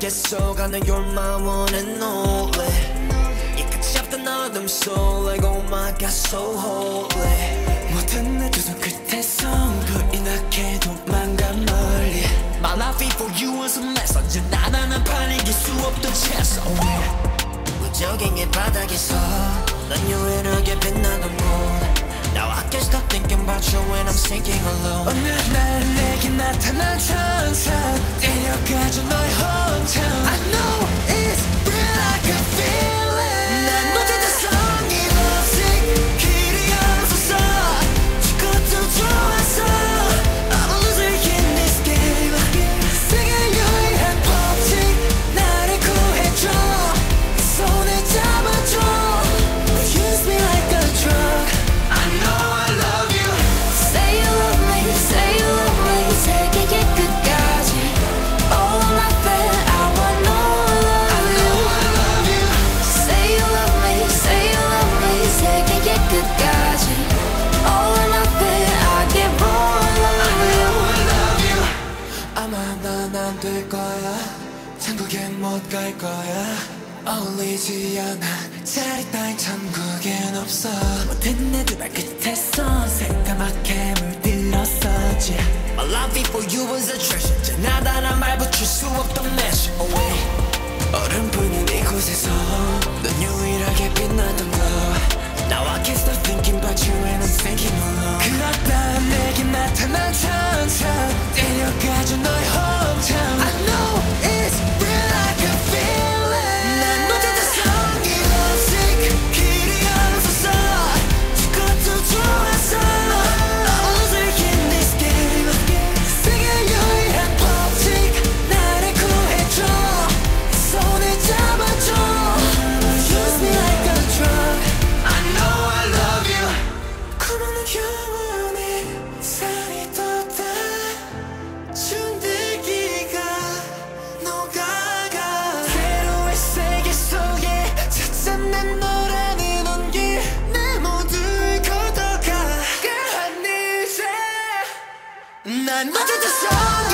속아는 You're my one and only 이 끝이 없던 어둠 속 Like oh my god so holy 모든 내 두 손 끝에서 불이 나게 도망가 멀리 My life for you was a mess 언제나 나는 팔리길 수 없던 채소 무적행의 바닥에서 넌 유일하게 빛나던 곳 Now I can't stop thinking about you when I'm sinking alone 어느 날 내게 나타난 천사 데려가줘 너의 hometown I know it's real like a feeling 난 어제도 성이 lovesick 길이 없어서 죽어도 좋았어 I'm a loser in this game 세계 유일한 법칙 나를 구해줘 손을 잡아줘 Use me like a drug I know I love you Say you love me, say you love me 세계의 끝까지 All I feel, I want all of you I love you Say you love me, say you love me 세계의 끝까지 All I feel, I give all of you I love you 아마 난 안 될 거야 천국엔 못 갈 거야 어울리지 않아 자리 따윈 천국엔 없어 모든 내 두 발 끝에서 새까맣게 물들었었지 My love for you was a treasure 나다란 말 붙일 수 없던 measure away 얼음뿐인 이곳에서 넌 유일하게 빛나던 것 Now I can't stop thinking about you when I'm thinking alone 그렇다 내게 나타난 천사 데려가줘 너의 hometown I know it's real like a feeling 난 어제도 성이 lovesick 길이 없어서 죽어도 좋았어 I'm a loser in this game 세계 유일한 법칙 나를 구해줘 손을 잡아줘 Use me like a drug I know I love you 그러는 영원히 살이 돋아 준들기가 녹아가 새로운 세계 속에 찾아낸 너라는 온기 내 모두를 걷어가 그 하늘새 난 어제도